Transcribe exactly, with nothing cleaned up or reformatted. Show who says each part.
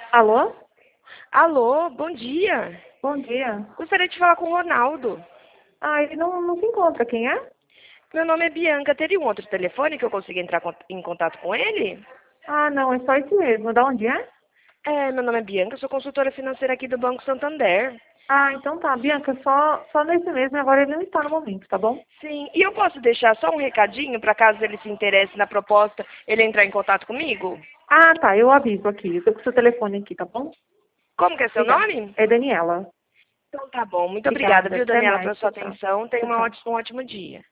Speaker 1: Alô?
Speaker 2: Alô, bom dia.
Speaker 1: Bom dia.
Speaker 2: Gostaria de falar com o Ronaldo.
Speaker 1: Ah, ele não, não se encontra. Quem é?
Speaker 2: Meu nome é Bianca. Teria um outro telefone que eu consiga entrar con- em contato com ele?
Speaker 1: Ah, não, é só esse mesmo. Da onde é?
Speaker 2: É, meu nome é Bianca, eu sou consultora financeira aqui do Banco Santander.
Speaker 1: Ah, então tá. Bianca, só, só nesse mesmo. Agora ele não está no momento, tá bom?
Speaker 2: Sim, e eu posso deixar só um recadinho para caso ele se interesse na proposta, ele entrar em contato comigo?
Speaker 1: Ah, tá. Eu aviso aqui. Eu tô com o seu telefone aqui, tá bom?
Speaker 2: Como que é seu
Speaker 1: Obrigada.
Speaker 2: nome?
Speaker 1: É Daniela.
Speaker 2: Então tá bom. Muito obrigada,
Speaker 1: Obrigada.
Speaker 2: viu,
Speaker 1: Até
Speaker 2: Daniela,
Speaker 1: mais.
Speaker 2: pela sua
Speaker 1: Tchau, tchau.
Speaker 2: atenção. Tenha
Speaker 1: Tchau,
Speaker 2: uma
Speaker 1: tchau.
Speaker 2: ótimo, um ótimo dia.